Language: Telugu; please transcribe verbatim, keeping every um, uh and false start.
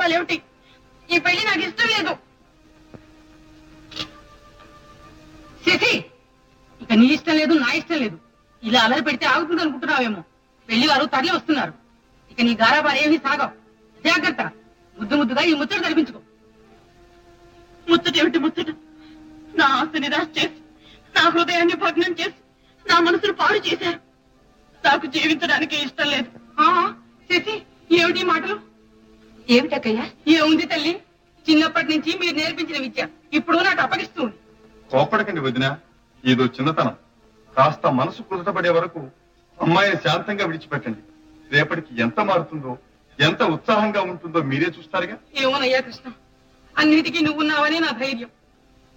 కావాలేమిటి? ఈ పెళ్లి నాకు ఇష్టం లేదు. శశి, ఇక నీ ఇష్టం లేదు, నా ఇష్టం లేదు. ఇలా అలరి పెడితే ఆగుతుంది అనుకుంటున్నావేమో. పెళ్లి వారు తరలి వస్తున్నారు. ఇక నీ గారాబారి ఏమీ సాగవు. జాగ్రత్త. ముద్దు ముద్దుగా ఈ ముచ్చట జరిపించుకో. ముచ్చటేమిటి ముచ్చట? నా ఆశ నిరాశ చేసి, నా హృదయాన్ని భగ్నం చేసి, నా మనసును పాడు చేశారు. నాకు జీవించడానికి ఇష్టం లేదు. శశి, ఏమిటి మాటలు? ఏమిటక్కయ్యా? ఏముంది తల్లి, చిన్నప్పటి నుంచి మీరు నేర్పించిన విద్య ఇప్పుడు నాకు అప్పగిస్తుంది. కోపడకండి వదిన, ఏదో చిన్నతనం. కాస్త మనసు కుదుటపడే వరకు అమ్మాయిని శాంతంగా విడిచిపెట్టండి. రేపటికి ఎంత మారుతుందో, ఎంత ఉత్సాహంగా ఉంటుందో మీరే చూస్తారుగా. ఏమోనయ్యా కృష్ణ, అన్నిటికీ నువ్వున్నావనే నా ధైర్యం.